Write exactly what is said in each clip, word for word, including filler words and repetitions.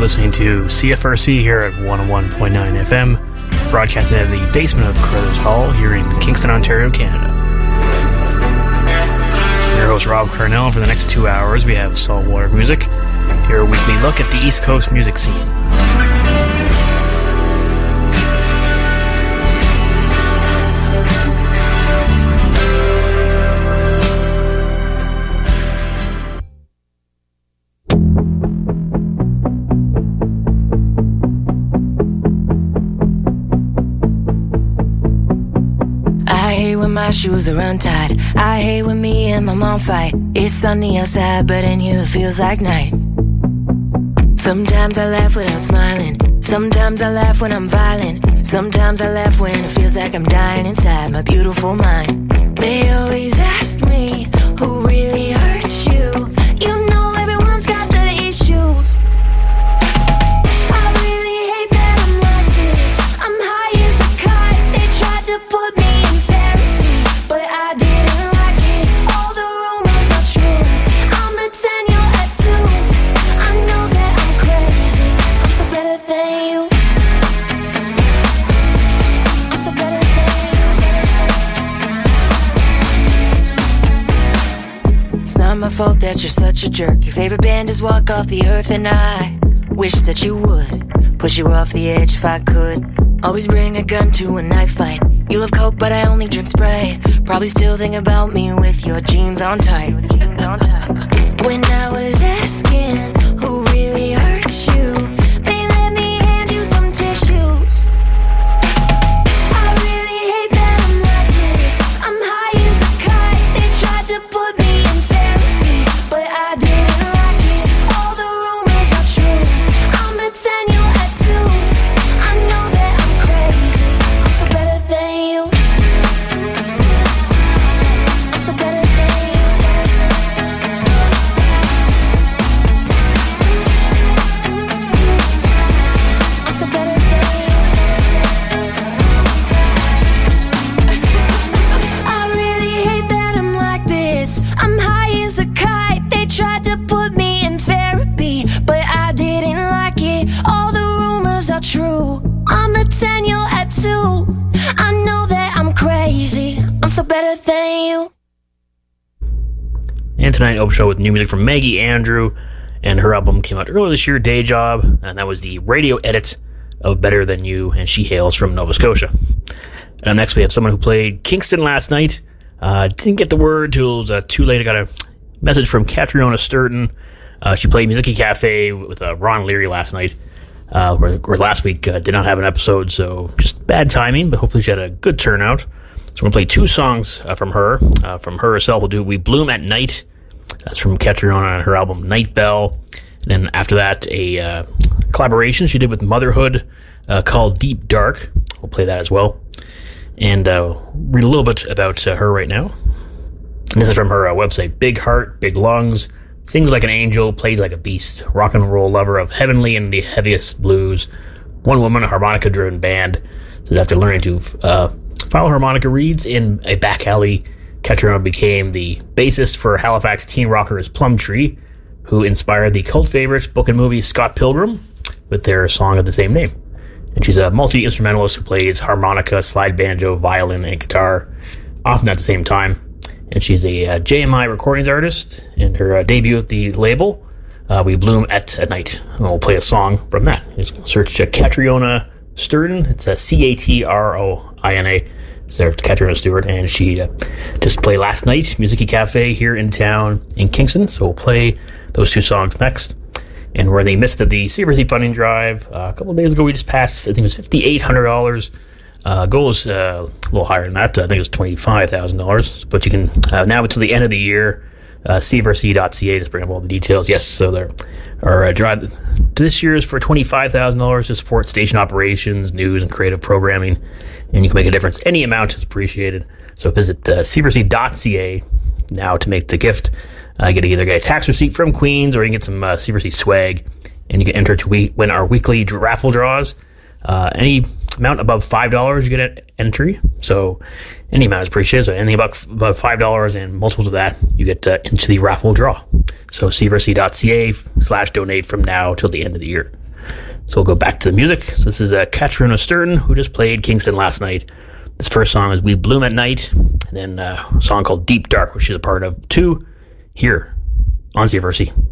listening to C F R C here at one oh one point nine F M, broadcasting in the basement of Carruthers Hall here in Kingston, Ontario, Canada. I'm your host, Rob Carnell. For the next two hours, we have Saltwater Music, your weekly look at the East Coast music scene. My shoes are untied. I hate when me and my mom fight. It's sunny outside, but in here it feels like night. Sometimes I laugh without smiling. Sometimes I laugh when I'm violent. Sometimes I laugh when it feels like I'm dying inside my beautiful mind. They always ask me, who really hurts you? You know everyone's got the issues. I really hate that I'm like this. I'm high as a kite. They tried to put me in therapy, but I didn't like it. All the rumors are true. I'm a ten, you're a two. I know that I'm crazy. I'm so better than you. I'm so better than you. It's not my fault that you're such a jerk. Your favorite band is Walk Off the Earth, and I wish that you would push you off the edge if I could. Always bring a gun to a knife fight. You love Coke, but I only drink Sprite. Probably still think about me with your jeans on tight. When I was asking who really hurts you, they let me hand you some tissues. I really hate that I'm like this. I'm high as a kite. They tried to put me in therapy, but I didn't like it. All the rumors are true. I'm a ten, you're a two. I know that I'm crazy. I'm so better than you. I'm so better than you. I'm so better than you. I really hate that I'm like this. I'm high as a kite. They tried to put me in therapy, but I didn't like it. All the rumors are true. I'm a ten, you're a two. I know that I'm crazy. I'm so better than you. And tonight, open show with new music from Maggie Andrew, and her album came out earlier this year, Day Job, and that was the radio edit of Better Than You, and she hails from Nova Scotia. And next we have someone who played Kingston last night. Uh, didn't get the word till it was uh, too late. I got a message from Catriona Sturton. Uh, she played Music Cafe with uh, Ron Leary last night, uh, or, or last week. Uh, did not have an episode, so just bad timing, but hopefully she had a good turnout. So we're going to play two songs uh, from her. Uh, from her herself, we'll do We Bloom at Night. That's from Catriona on her album Night Bell. And then after that, a uh, collaboration she did with Motherhood uh, called Deep Dark. We'll play that as well. And uh, read a little bit about uh, her right now. And this is from her uh, website. Big heart, big lungs, sings like an angel, plays like a beast, rock and roll lover of heavenly and the heaviest blues, one woman harmonica-driven band. So after learning to uh, follow harmonica reeds in a back alley, Catriona became the bassist for Halifax teen rockers Plumtree, who inspired the cult favorite book and movie Scott Pilgrim with their song of the same name. And she's a multi-instrumentalist who plays harmonica, slide banjo, violin, and guitar, often at the same time. And she's a uh, J M I recordings artist, and her uh, debut at the label, uh, We Bloom at a Night. And we'll play a song from that. Just search uh, Catriona Sturton. It's a C A T R O I N A. There's Catriona Stewart, and she uh, just played last night, Music Cafe here in town in Kingston. So we'll play those two songs next. And we're in the midst of the C F R C funding drive. Uh, a couple of days ago, we just passed, I think it was five thousand eight hundred dollars. Uh, goal is uh, a little higher than that. I think it was twenty-five thousand dollars. But you can, uh, now until the end of the year, uh, C F R C dot C A, just bring up all the details. Yes, so there are uh, drive this year is for twenty-five thousand dollars to support station operations, news, and creative programming. And you can make a difference. Any amount is appreciated. So visit uh, C F R C dot C A now to make the gift. Uh, you get to either get a tax receipt from Queens, or you can get some uh, C F R C swag, and you can enter to we- win our weekly raffle draws. Uh, any amount above five dollars, you get an entry. So any amount is appreciated. So anything above, above five dollars and multiples of that, you get uh, into the raffle draw. So C F R C dot C A slash donate from now till the end of the year. So we'll go back to the music. So this is uh, Katrina Sturton, who just played Kingston last night. This first song is We Bloom at Night, and then uh, a song called Deep Dark, which she's a part of too, here on Z F R C.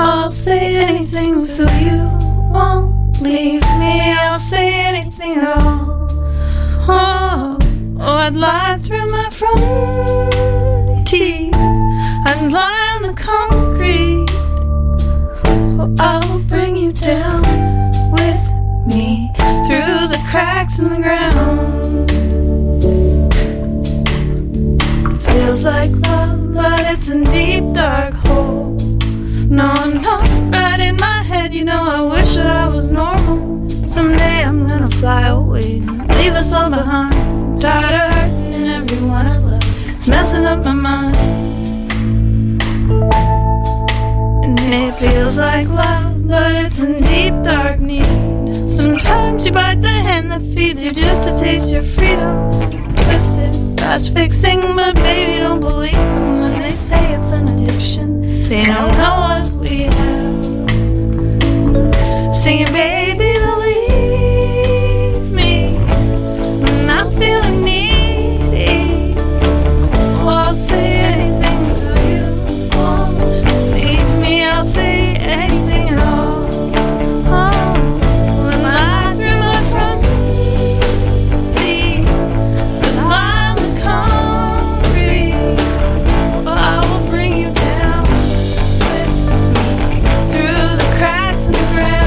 I'll say anything so you won't leave me. I'll say anything at all. Oh, oh, I'd lie through my front teeth. I'd lie on the concrete. Oh, I'll bring you down with me through the cracks in the ground. Feels like love, but it's a deep dark hole. No, I'm not right in my head. You know, I wish that I was normal. Someday I'm gonna fly away and leave this all behind. I'm tired of hurting everyone I love. It's messing up my mind. And it feels like love, but it's in deep dark need. Sometimes you bite the hand that feeds you just to taste your freedom. Twisted, that's fixing, but baby, don't believe them when they say it's an addiction. They don't know what we have. Singing, baby, believe me when I'm feeling needy. Oh, I'll say anything so you won't leave me. I'll say anything at all. Oh, when I through my front teeth and lie on the concrete, oh, I will bring you down with me through the cracks in the ground.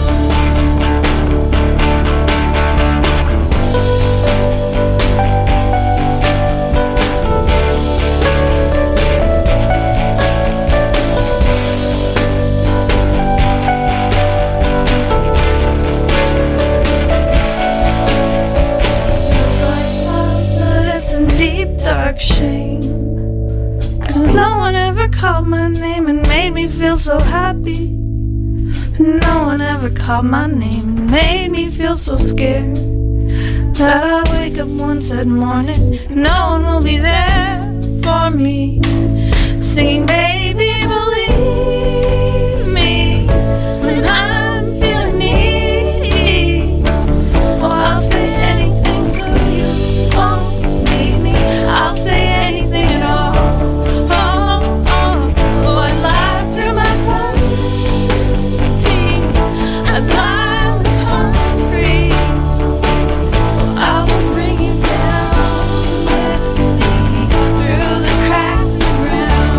Feels like love, but it's a deep dark shame. 'Cause no one ever called my name and made me feel so happy. No one ever called my name and made me feel so scared that I wake up one sad morning, no one will be there for me. Singing, baby, believe me when I'm feeling needy. Oh, I'll say anything so you won't leave me. I'll say anything at all. Oh, oh, oh, I lie through my front teeth. I lie on the concrete. I will bring you down with me through the cracks around.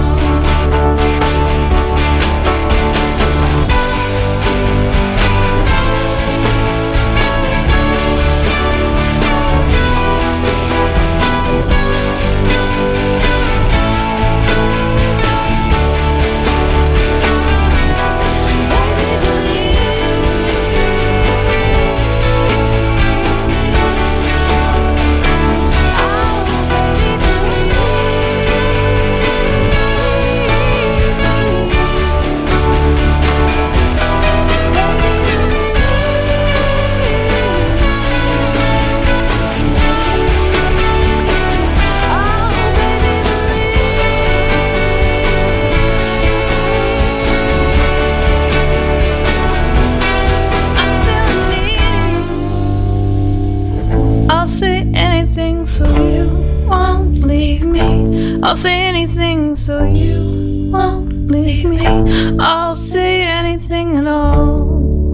Baby, I'll say anything so you won't leave me. I'll say anything so you won't leave me. I'll say anything at all.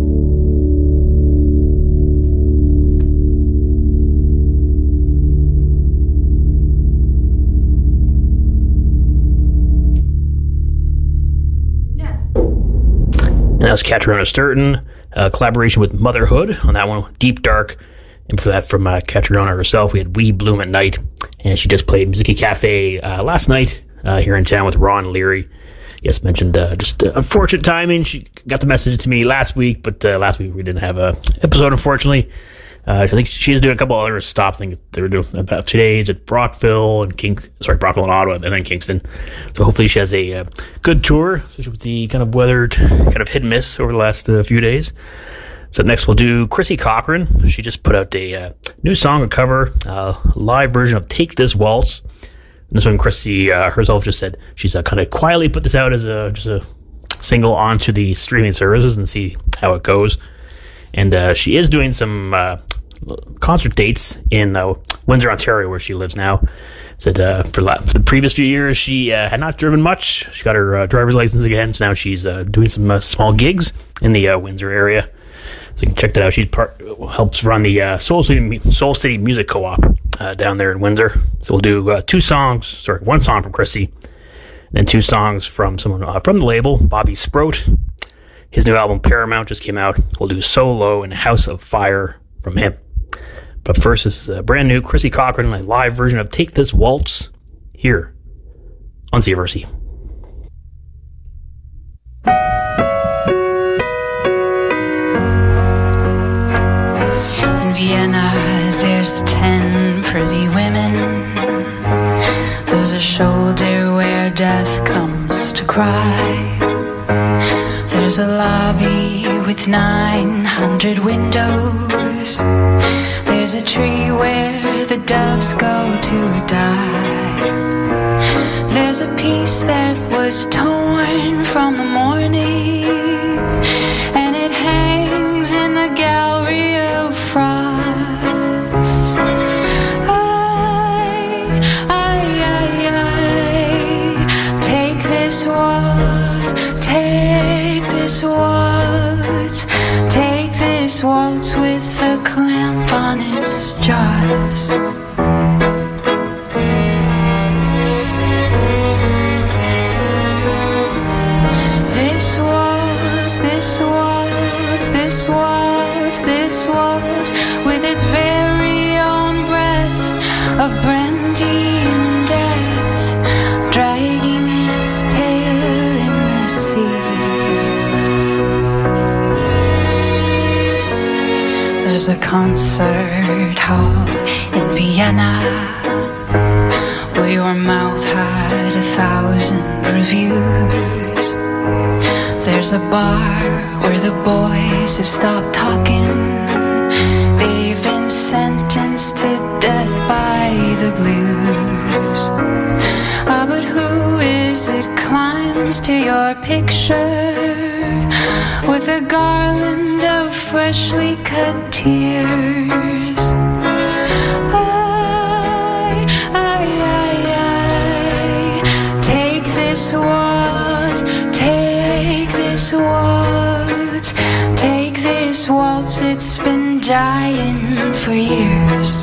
And that was Catriona Sturton, uh, collaboration with Motherhood on that one, Deep Dark. And for that, from uh, Catriona herself, we had We Bloom at Night. And she just played Music Cafe uh, last night uh, here in town with Ron Leary. Yes, mentioned uh, just uh, unfortunate timing. She got the message to me last week, but uh, last week we didn't have a episode, unfortunately. Uh, I think she's doing a couple other stops. I think they were doing about two days at Brockville and King, sorry, Brockville and Ottawa, and then Kingston. So hopefully she has a uh, good tour, especially with the kind of weather, kind of hit and miss over the last uh, few days. So next we'll do Chrissy Cochran. She just put out a uh, new song, a cover, uh, live version of Take This Waltz. And this one, Chrissy uh, herself just said she's uh, kind of quietly put this out as a just a single onto the streaming services and see how it goes. And uh, she is doing some uh, concert dates in uh, Windsor, Ontario, where she lives now. Said uh, for, la- for the previous few years, she uh, had not driven much. She got her uh, driver's license again, so now she's uh, doing some uh, small gigs in the uh, Windsor area. So you can check that out. She part helps run the uh, Soul City Soul City Music Co-op uh, down there in Windsor. So we'll do uh, two songs, sorry, one song from Chrissy, and then two songs from someone uh, from the label, Bobby Sprout. His new album Paramount just came out. We'll do Solo and House of Fire from him. But first, this is a brand new Chrissy Cochran, a live version of Take This Waltz here on C F R C. Vienna, there's ten pretty women. There's a shoulder where death comes to cry. There's a lobby with nine hundred windows. There's a tree where the doves go to die. There's a piece that was torn from the morning, and it hangs in the gallery of frost. I, I, I, I, take this waltz, take this waltz, take this waltz with a clamp on its jaws. This waltz, this waltz, this waltz, this waltz, with its very own breath of brandy and death, dragging its tail in the sea. There's a concert hall in Vienna where your mouth had a thousand reviews. There's a bar where the boys have stopped talking. They've been sentenced to death by the blues. Ah, but who is it climbs to your picture with a garland of freshly cut tears? I, I, I, I, take this waltz, take this waltz, take this waltz, it's been dying for years.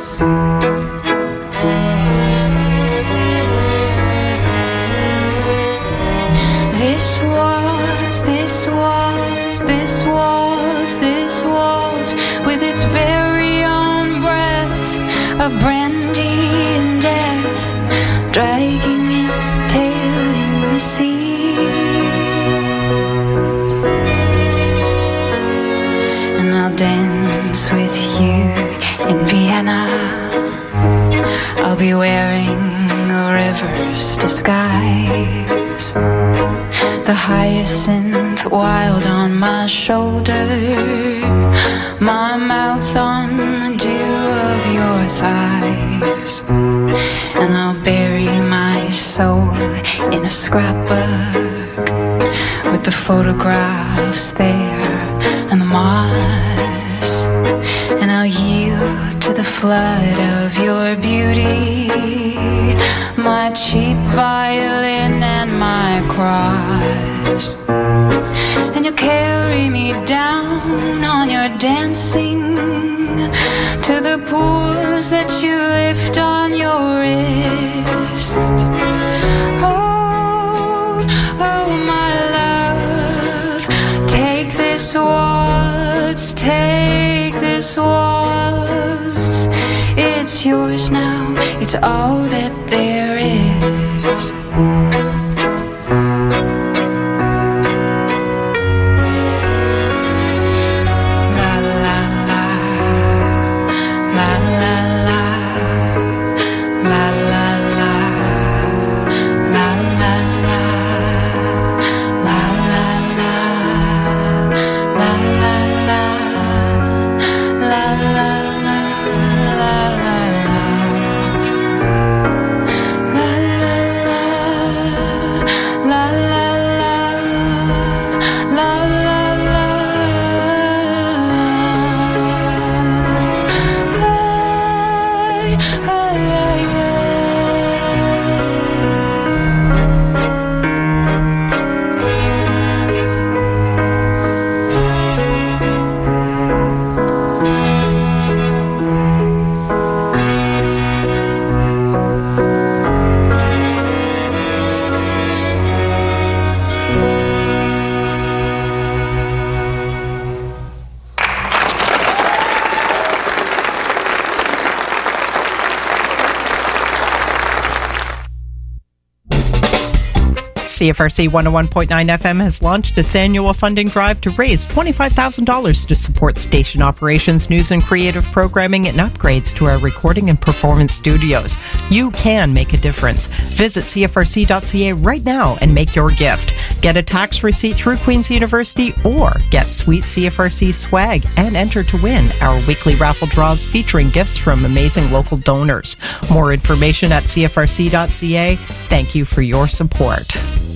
This waltz, this waltz, this waltz, this waltz, with its very own breath of brandy and death, dragging its tail in the sea. And I'll dance with you in Vienna. I'll be wearing a river's disguise, the hyacinth wild on my shoulder, my mouth on the dew of your thighs. And I'll bury my soul in a scrapbook with the photographs there and the moss. And I'll yield to the flood of your beauty, my cheap violin and my cross. And you'll carry me down on your dancing to the pools that you lift on your wrist. Oh, oh my love, take this waltz, take this waltz. It's yours now, it's all that there is. C F R C one oh one point nine F M has launched its annual funding drive to raise twenty-five thousand dollars to support station operations, news and creative programming, and upgrades to our recording and performance studios. You can make a difference. Visit C F R C dot C A right now and make your gift. Get a tax receipt through Queen's University or get sweet C F R C swag and enter to win our weekly raffle draws featuring gifts from amazing local donors. More information at C F R C dot C A. Thank you for your support.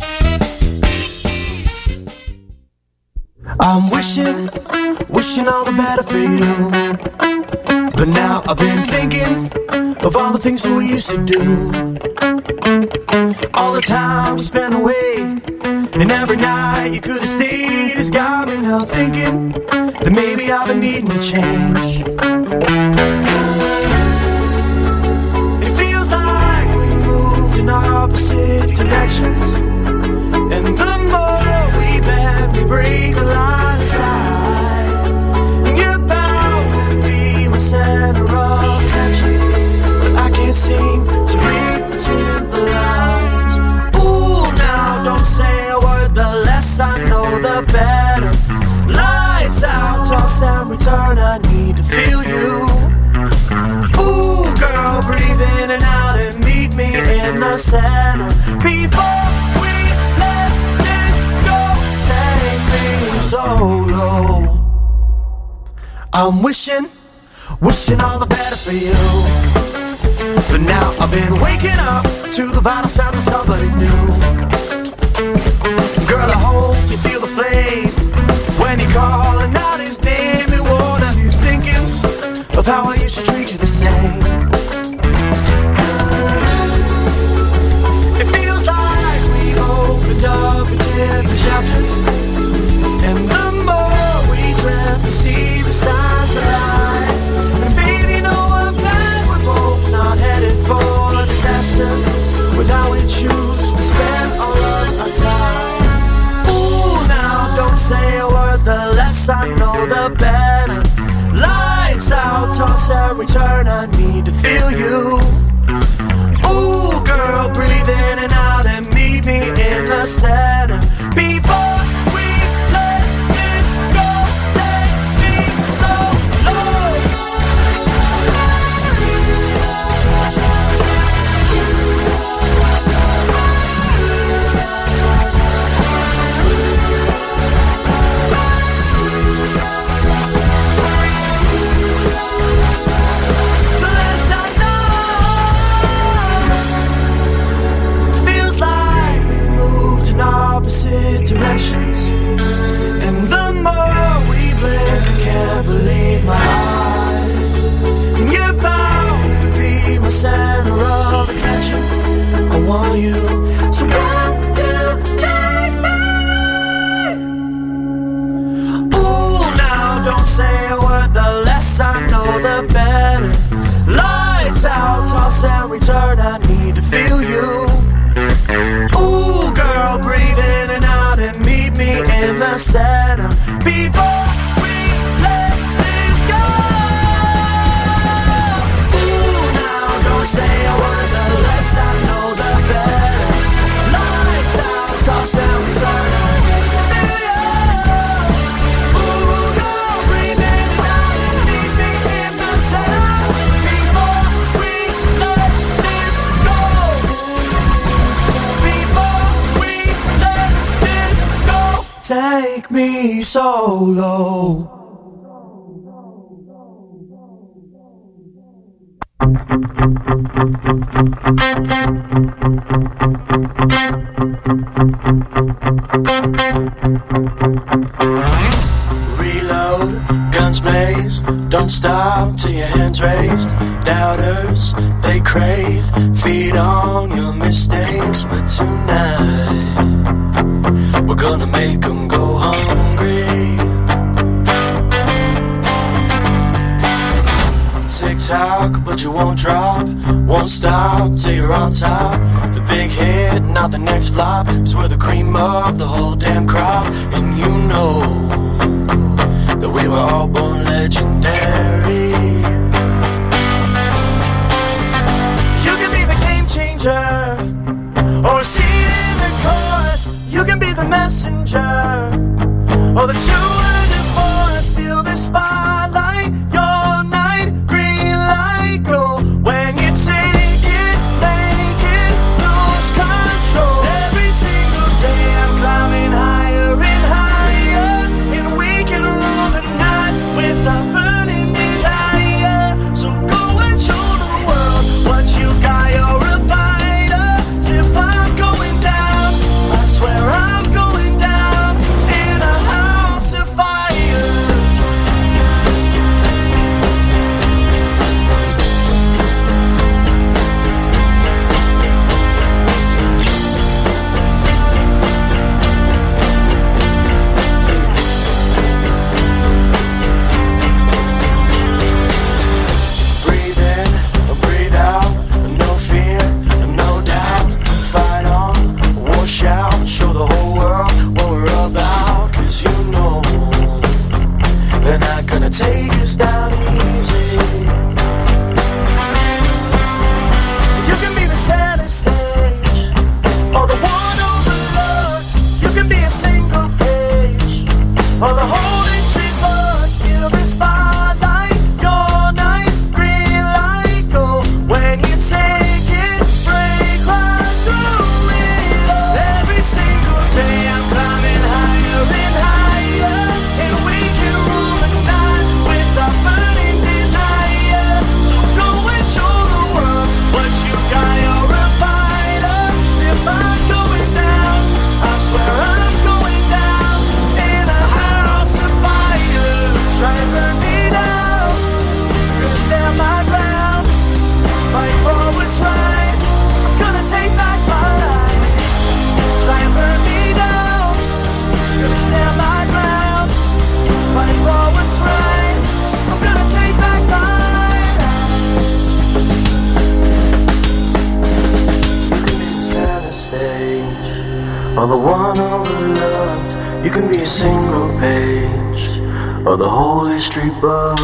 I'm wishing, wishing all the better for you. But now I've been thinking of all the things that we used to do. All the time we spent away, and every night you could have stayed, has got me now thinking that maybe I've been needing to change. It feels like we moved in opposite directions, and the more we bend, we break a line aside. And you're bound to be my center of attention, but I can't seem to read between the lines. Ooh, now don't say a word, the less I know, the better. Lights out, toss and return, I need to feel you. Ooh, girl, breathe in and out and meet me in the center. Before we let this go, take me solo. I'm wishing, wishing all the better for you. But now I've been waking up to the vital sounds of somebody new. Girl, I hope you feel the flame when you're calling out his name. And what are you thinking of how I used to treat you the same? It feels like we opened up in different chapters, and the more we drift, we see the signs of life. And baby, no, I'm glad we're both not headed for disaster with how we choose to spend all of our time. Ooh, now don't say a word, the less I know, the better. Lights out, toss and return, I need to feel you. Ooh, girl, breathe in and out and meet me in the center. Before we let this go, take me so low. The less I know, feels like we moved in opposite directions, and the more we blink, I can't believe my eyes. And you're bound to be my center of attention. I want you, so won't you take me? Ooh, now don't say a word, the less I know, the better. Lights out, toss and return, I need to feel you. Ooh, girl, breathe in and out and meet me in the center. Before we let this go. Ooh, now don't say a word, the less I know, the better. Lights out, toss and return, I need to feel you. Ooh, girl, breathe in and out and meet me in the center. Before we let this go. Before we let this go, take me solo. Reload, guns blaze, don't stop till your hands raised. Doubters, they crave, feed on your mistakes. But tonight, we're gonna make them go hungry. Tick-tock, but you won't drop. Won't stop till you're on top. The big hit, not the next flop, 'cause we're the cream of the whole damn crop. And you know that we were all born legendary. You can be the game changer, or a seat in the chorus. All the holy street bugs steal the spotlight. Your night, green light, go. When you take it, break right through it all. Every single day I'm climbing higher and higher, and we can rule the night with our burning desire. So go and show the world what you got. You're a fighter. See if I'm going down, I swear I'm going down in a house of fire. Try and burn me down, gonna stand my ground, fight for what's right, gonna take back my life. Try and burn me down, gonna stand my ground, fight for what's right, I'm gonna take back my life. Or the one overlooked, you can be a single page, or the holy street bug.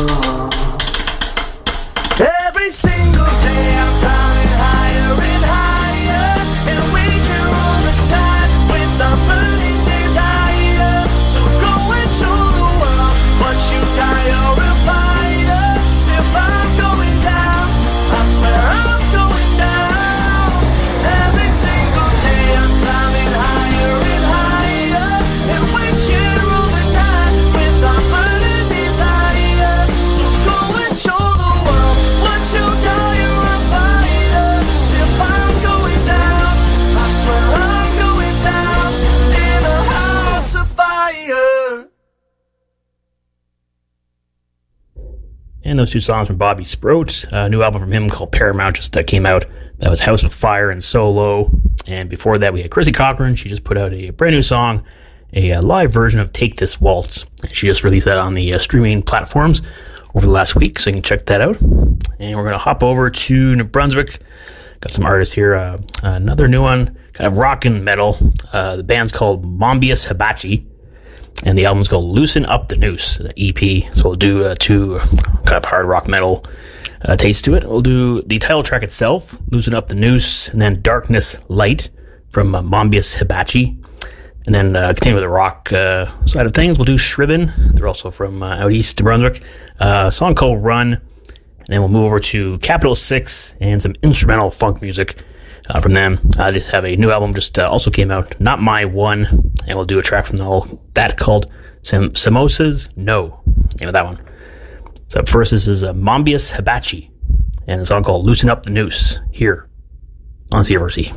Every single day I'm climbing higher and higher, and we can roll the night with our burning desire. So go and show the world what you got. You're a fighter. See if I'm going down, I swear I'm going down. Every single day I'm climbing higher and higher, and we can roll the night with our burning desire. So go and show the world what you got. You're a fighter. See if I'm going down, I swear I'm going down in a house of fire. And those two songs from Bobby Sprout, a new album from him called Paramount just uh, came out. That was House of Fire and Solo. And before that, we had Chrissy Cochran. She just put out a brand new song, a uh, live version of Take This Waltz. She just released that on the uh, streaming platforms over the last week, so you can check that out. And we're going to hop over to New Brunswick. Got some artists here. Uh, another new one, kind of rock and metal. Uh, the band's called Mombius Hibachi, and the album's called Loosen Up the Noose, the E P. So we'll do uh, two kind of hard rock metal uh, taste to it. We'll do the title track itself, Loosen Up the Noose, and then Darkness Light from uh, Mombius Hibachi. And then uh, continue with the rock uh, side of things. We'll do Shriven. They're also from uh, out east, New Brunswick. Uh, a song called Run. And then we'll move over to Capital Six and some instrumental funk music uh, from them. I uh, just have a new album just uh, also came out, Not My One. And we'll do a track from the whole, that called Sam- Samosas No. Name of that one. So up first, this is uh, Mombius Hibachi. And a song called Loosen Up the Noose here on C F R C.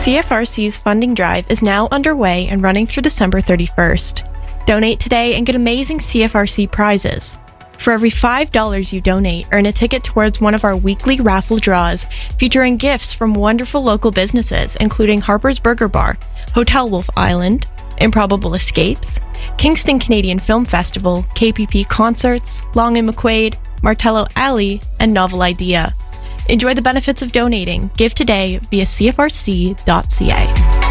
C F R C's funding drive is now underway and running through December thirty-first. Donate today and get amazing C F R C prizes. For every five dollars you donate, earn a ticket towards one of our weekly raffle draws featuring gifts from wonderful local businesses, including Harper's Burger Bar, Hotel Wolf Island, Improbable Escapes, Kingston Canadian Film Festival, K P P Concerts, Long and McQuaid, Martello Alley, and Novel Idea. Enjoy the benefits of donating. Give today via c f r c dot c a.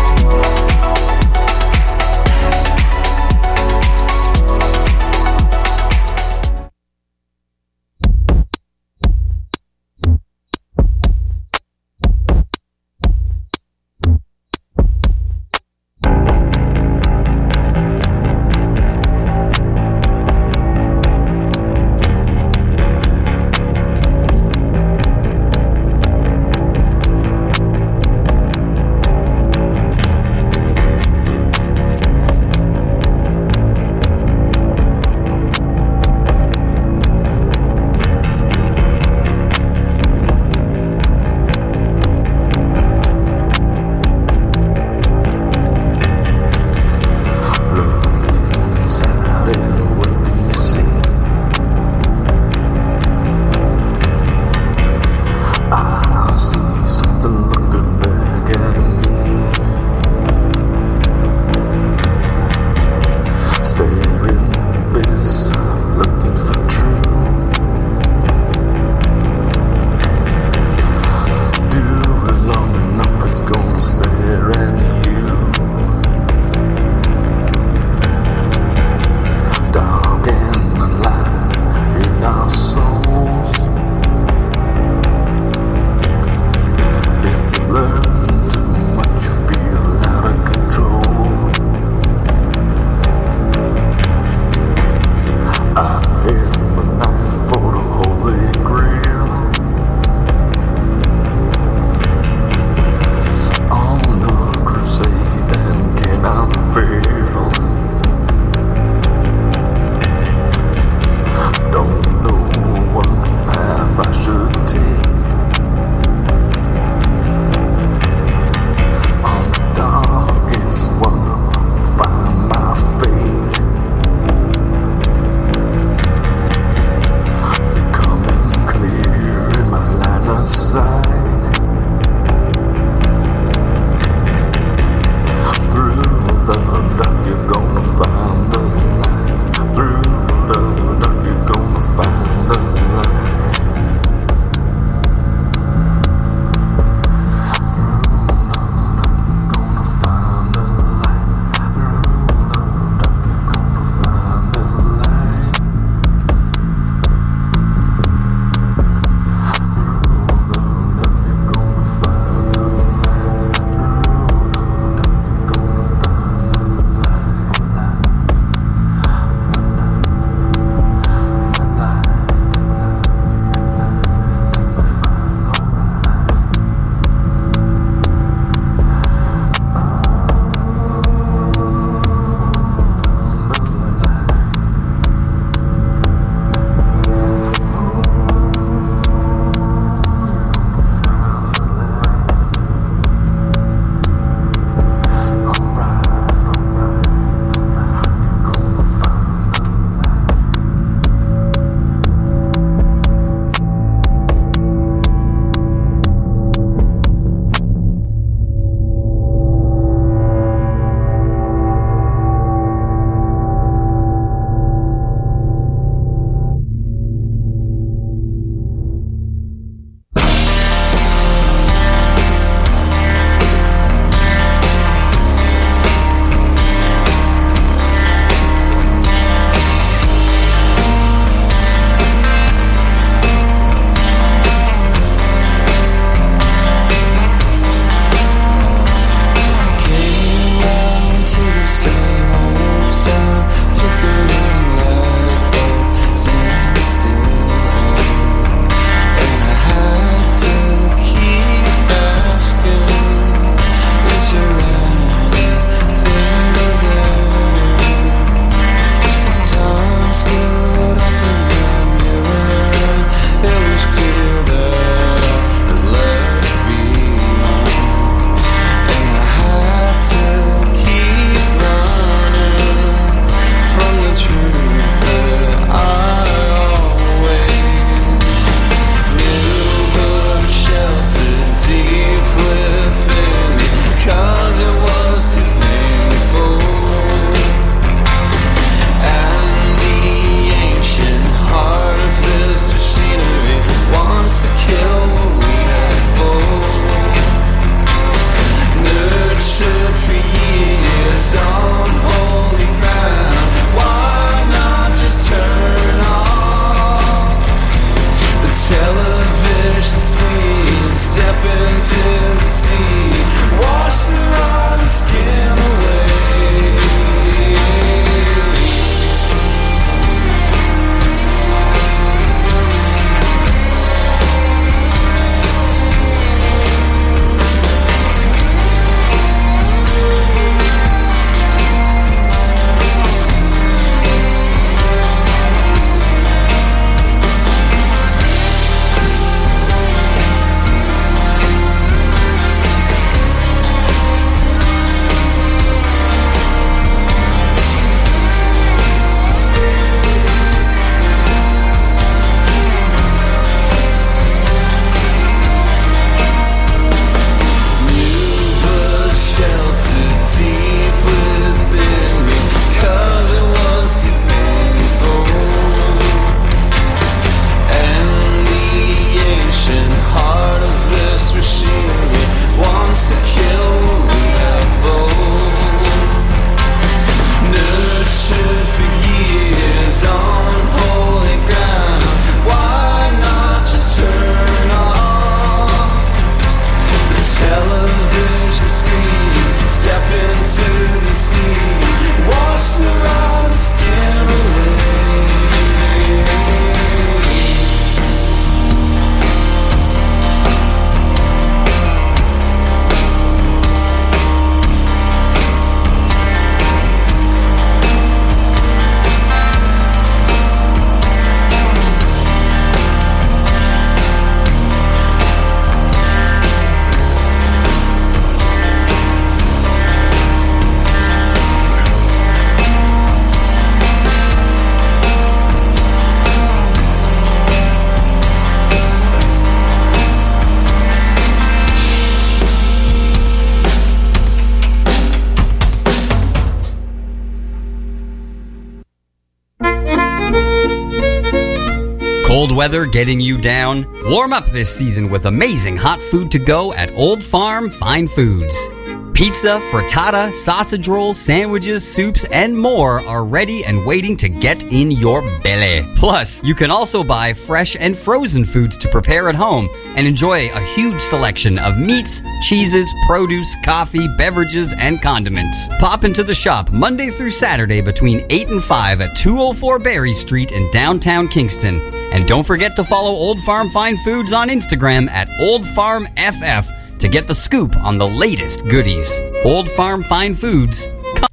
Cold weather getting you down? Warm up this season with amazing hot food to go at Old Farm Fine Foods. Pizza, frittata, sausage rolls, sandwiches, soups, and more are ready and waiting to get in your belly. Plus, you can also buy fresh and frozen foods to prepare at home and enjoy a huge selection of meats, cheeses, produce, coffee, beverages, and condiments. Pop into the shop Monday through Saturday between eight and five at two oh four Berry Street in downtown Kingston. And don't forget to follow Old Farm Fine Foods on Instagram at Old Farm F F to get the scoop on the latest goodies. Old Farm Fine Foods.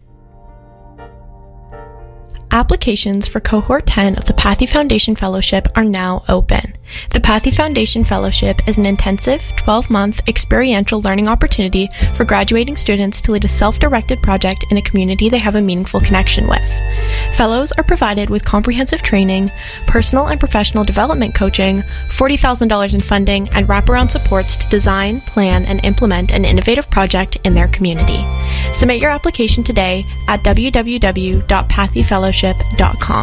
Applications for Cohort ten of the Pathy Foundation Fellowship are now open. The Pathy Foundation Fellowship is an intensive twelve-month experiential learning opportunity for graduating students to lead a self-directed project in a community they have a meaningful connection with. Fellows are provided with comprehensive training, personal and professional development coaching, forty thousand dollars in funding, and wraparound supports to design, plan, and implement an innovative project in their community. Submit your application today at w w w dot pathy fellowship dot com.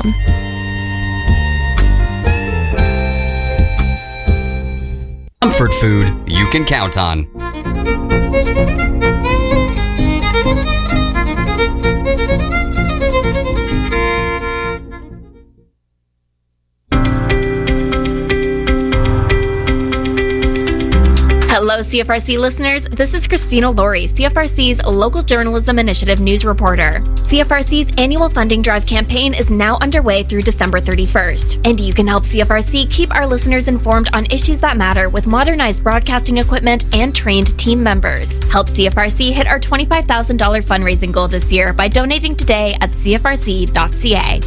Comfort food you can count on. Hello, C F R C listeners. This is Christina Laurie, C F R C's Local Journalism Initiative news reporter. C F R C's annual funding drive campaign is now underway through December thirty-first, and you can help C F R C keep our listeners informed on issues that matter with modernized broadcasting equipment and trained team members. Help C F R C hit our twenty-five thousand dollars fundraising goal this year by donating today at c f r c dot c a.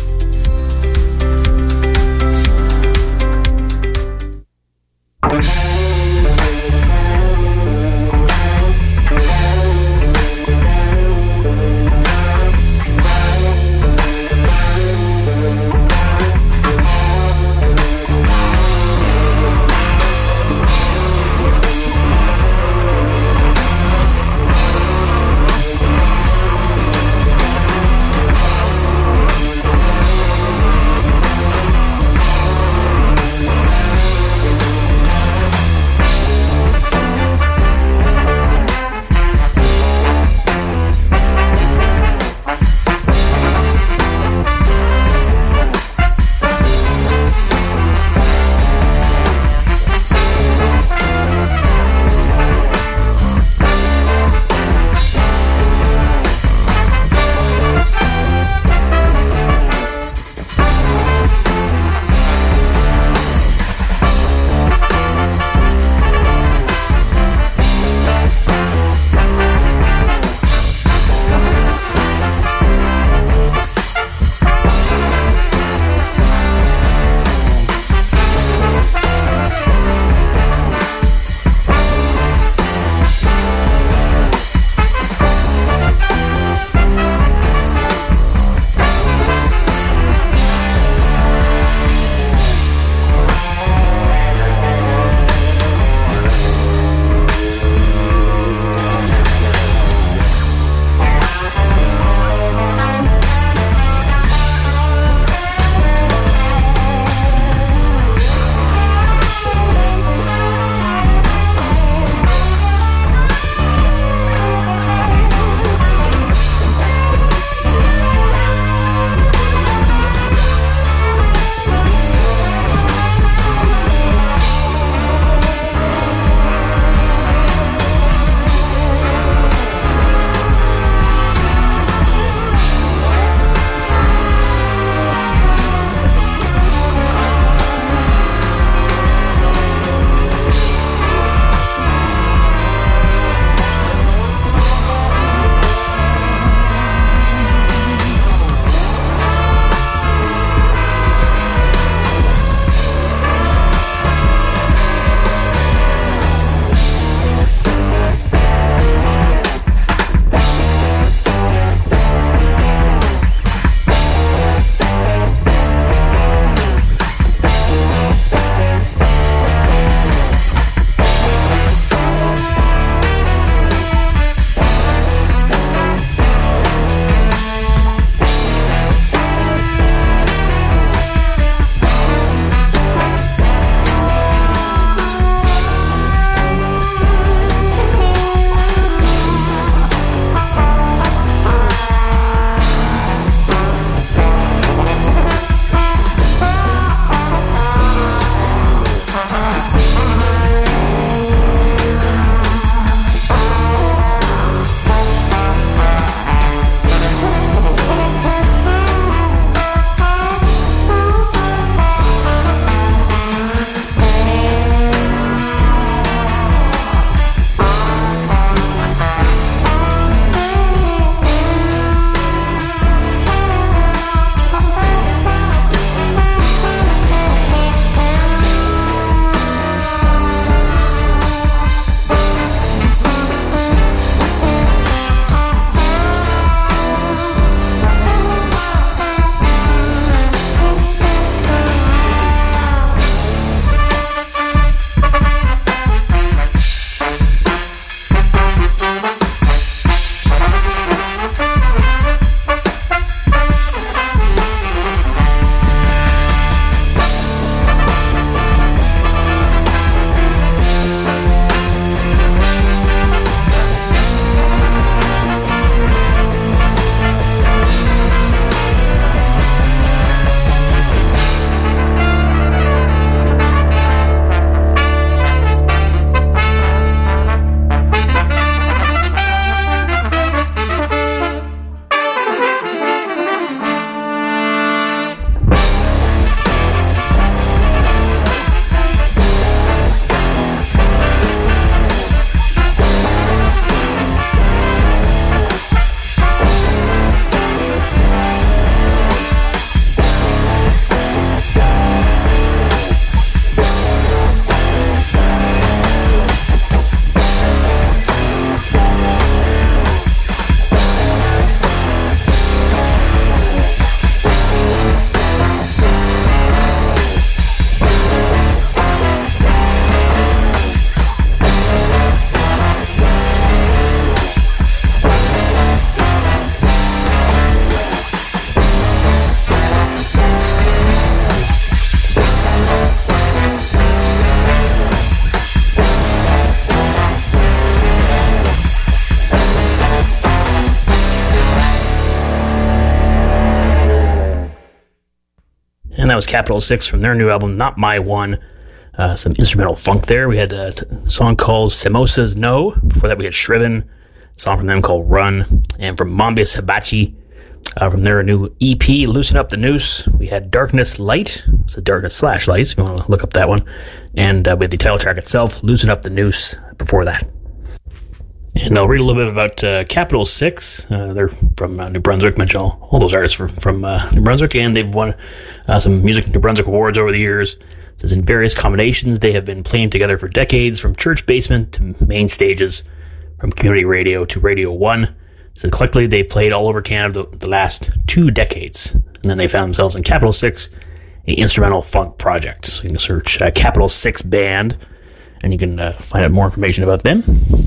was Capital Six from their new album, Not My One. Uh, some instrumental funk there. We had a t- song called Samosas No. Before that, we had Shriven, a song from them called Run. And from Mombus Hibachi, uh, from their new E P, Loosen Up the Noose, we had Darkness Light. It's a Darkness slash Light, if you want to look up that one. And uh, with the title track itself, Loosen Up the Noose, before that. And I'll read a little bit about uh, Capital Six. Uh, they're from uh, New Brunswick. Mention all, all those artists from, from uh, New Brunswick, and they've won uh, some Music New Brunswick awards over the years. It says in various combinations, they have been playing together for decades, from church basement to main stages, from community radio to Radio One. So collectively, they played all over Canada the, the last two decades, and then they found themselves in Capital Six, an instrumental funk project. So you can search uh, Capital Six Band, and you can uh, find out more information about them.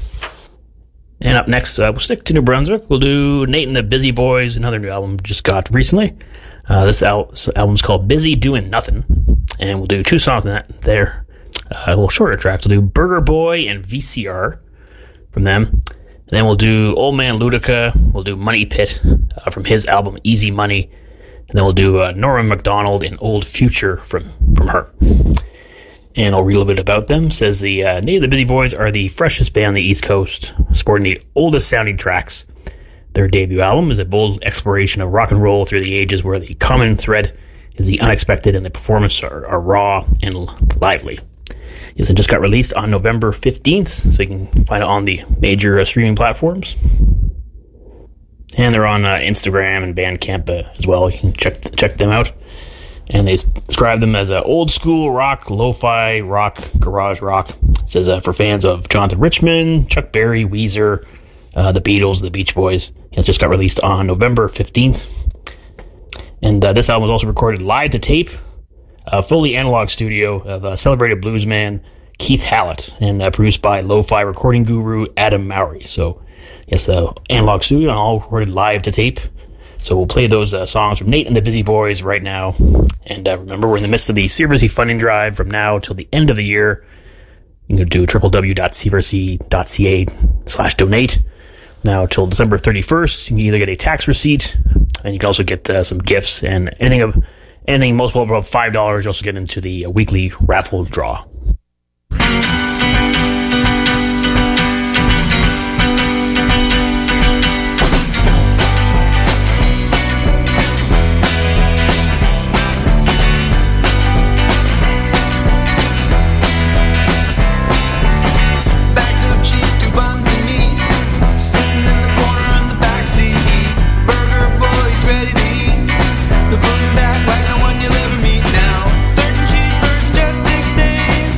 And up next, uh, we'll stick to New Brunswick. We'll do Nate and the Busy Boys, another new album just got recently. Uh, this al- album's called Busy Doing Nothing, and we'll do two songs in that there. Uh, a little shorter tracks. We'll do Burger Boy and V C R from them. And then we'll do Old Man Ludica. We'll do Money Pit uh, from his album Easy Money. And then we'll do uh, Norma MacDonald and Old Future from, from her. And I'll read a little bit about them. It says the uh, Nate and the Busy Boys are the freshest band on the East Coast, sporting the oldest sounding tracks. Their debut album is a bold exploration of rock and roll through the ages, where the common thread is the unexpected and the performances are, are raw and lively. Yes, it just got released on November fifteenth, so you can find it on the major uh, streaming platforms. And they're on uh, Instagram and Bandcamp uh, as well. You can check check them out. And they describe them as a old school rock, lo-fi rock, garage rock. It says uh, for fans of Jonathan Richman, Chuck Berry, Weezer, uh, the Beatles, the Beach Boys. It just got released on November fifteenth. And uh, this album was also recorded live to tape, a fully analog studio of uh, celebrated bluesman Keith Hallett, and uh, produced by lo-fi recording guru Adam Mowry. So, yes, the analog studio, and all recorded live to tape. So we'll play those uh, songs from Nate and the Busy Boys right now. And uh, remember, we're in the midst of the C V R C funding drive from now till the end of the year. You can go to w w w dot c v r c dot c a slash donate. Now till December thirty-first, you can either get a tax receipt, and you can also get uh, some gifts, and anything of anything multiple above five dollars, you also get into the uh, weekly raffle draw. Back like no one you'll ever meet now. Thirteen cheeseburgers in just six days.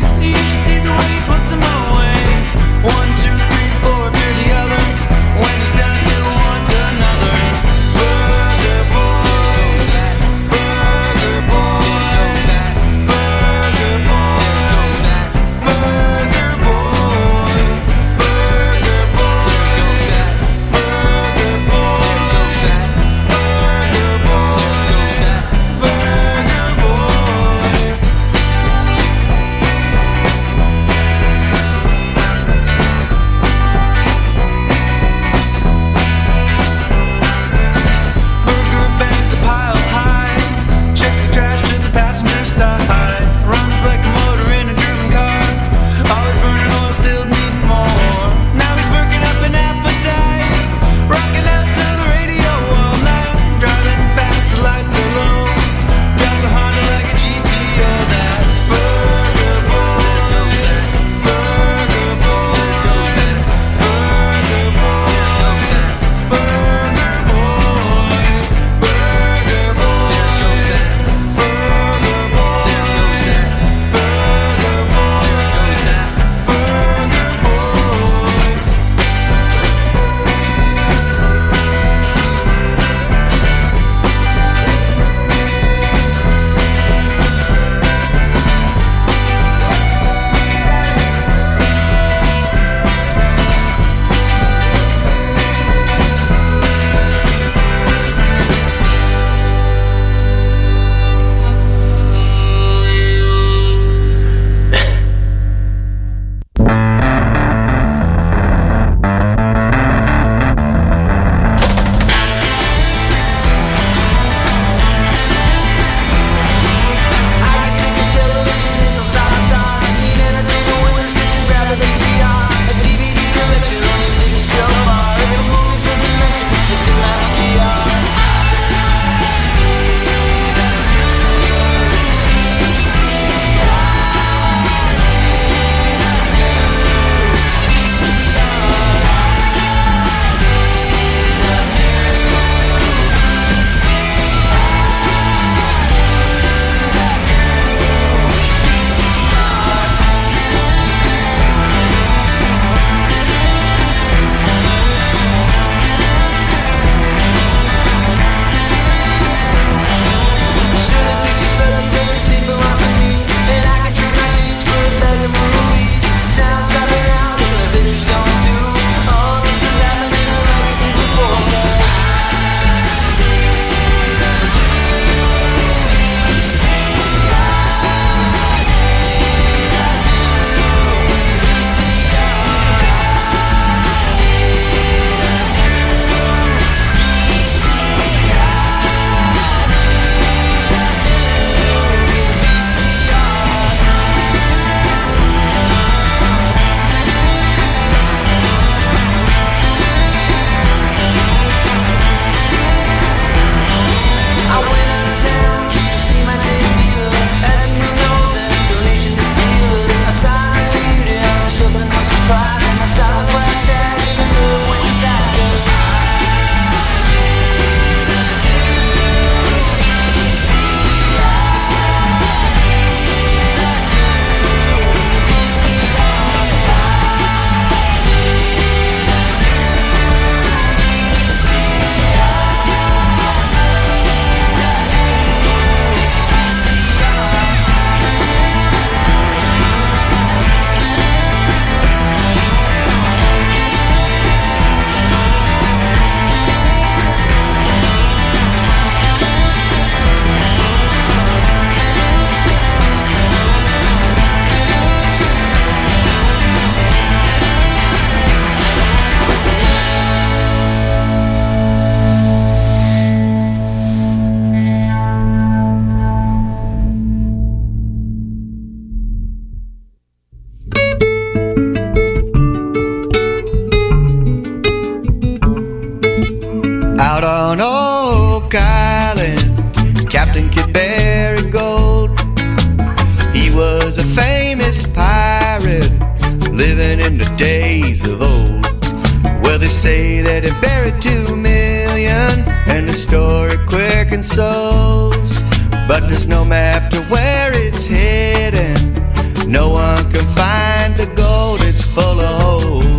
on Oak Island, Captain Kidd buried gold. He was a famous pirate living in the days of old. Well, they say that he buried two million, and the story quickens souls. But there's no map to where it's hidden. No one can find the gold, it's full of holes.